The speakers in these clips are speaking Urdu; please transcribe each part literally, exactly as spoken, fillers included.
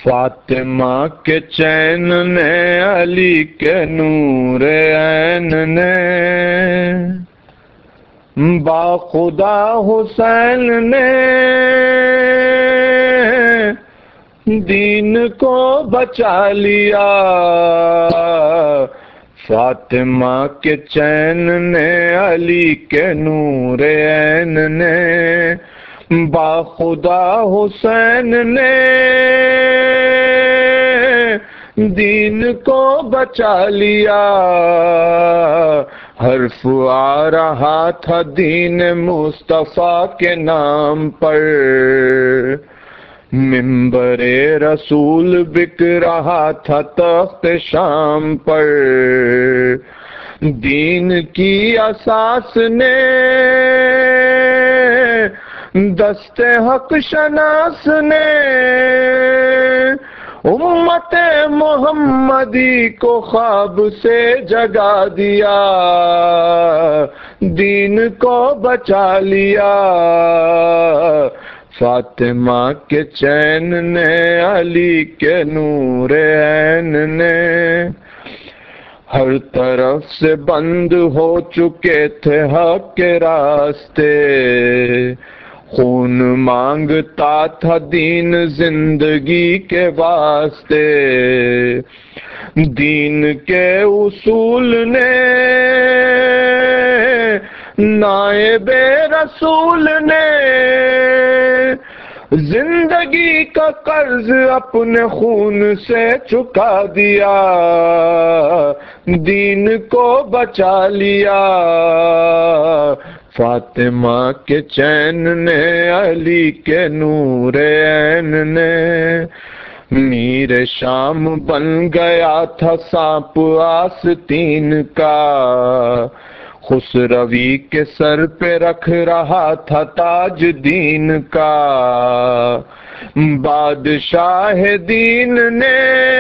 فاطمہ کے چین نے، علی کے نور عین نے، با خدا حسین نے دین کو بچا لیا۔ فاطمہ کے چین نے، علی کے نور عین نے، با خدا حسین نے دین کو بچا لیا۔ حرف آ رہا تھا دین مصطفیٰ کے نام پر، منبر رسول بک رہا تھا تخت شام پر۔ دین کی اساس نے دست حق شناس نے امت محمدی کو خواب سے جگا دیا، دین کو بچا لیا۔ فاطمہ کے چین نے، علی کے نور عین نے، ہر طرف سے بند ہو چکے تھے حق کے راستے، خون مانگتا تھا دین زندگی کے واسطے۔ دین کے اصول نے نائب رسول نے زندگی کا قرض اپنے خون سے چکا دیا، دین کو بچا لیا۔ فاطمہ کے چین نے، علی کے نور عین نے، میر شام بن گیا تھا سانپ آستین کا، خسروی کے سر پہ رکھ رہا تھا تاج دین کا۔ بادشاہ دین نے،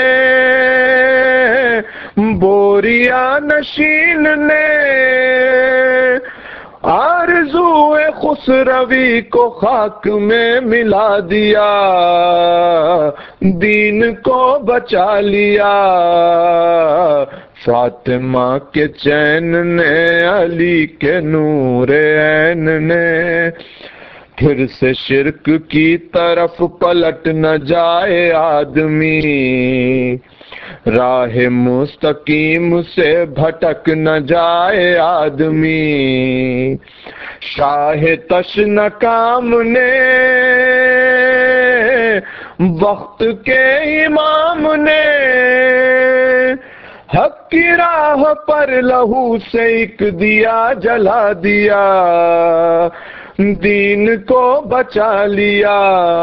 بوریا نشین نے، آرزوئے خسروی کو خاک میں ملا دیا، دین کو بچا لیا۔ فاطمہ کے چین نے، علی کے نور عین نے، پھر سے شرک کی طرف پلٹ نہ جائے آدمی، راہ مستقیم سے بھٹک نہ جائے آدمی۔ شاہ تشنکام نے، وقت کے امام نے، حق کی راہ پر لہو سے ایک دیا جلا دیا، دین کو بچا لیا۔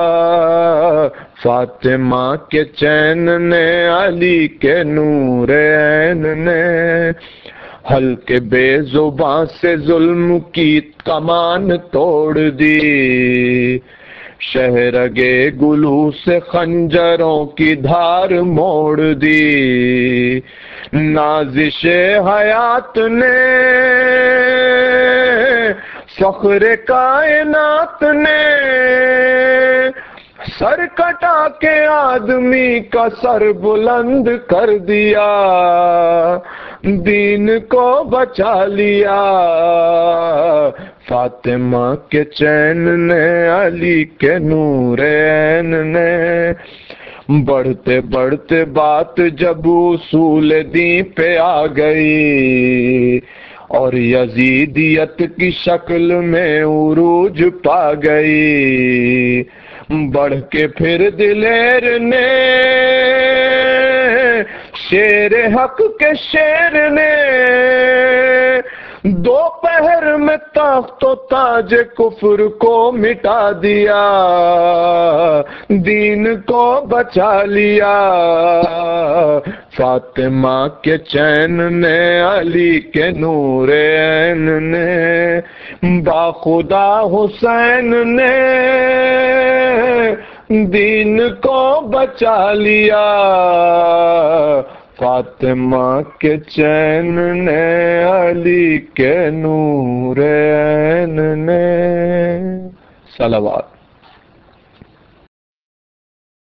فاطمہ کے چین نے، علی کے نور عین نے، ہلکے بے زباں سے ظلم کی کمان توڑ دی، شہرگے گلو سے خنجروں کی دھار موڑ دی۔ نازش حیات نے، فخر کائنات نے، سر کٹا کے آدمی کا سر بلند کر دیا، دین کو بچا لیا۔ فاطمہ کے چین نے، علی کے نور عین نے، بڑھتے بڑھتے بات جب اصول دین پہ آ گئی، اور یزیدیت کی شکل میں عروج پا گئی، بڑھ کے پھر دلیر نے، شیر حق کے شیر نے، دوپہر میں تخت و تاج کفر کو مٹا دیا، دین کو بچا لیا۔ فاطمہ کے چین نے، علی کے نور عین نے، با خدا حسین نے دین کو بچا لیا۔ فاطمہ کے چین نے، علی کے نور عین نے۔ صلوات۔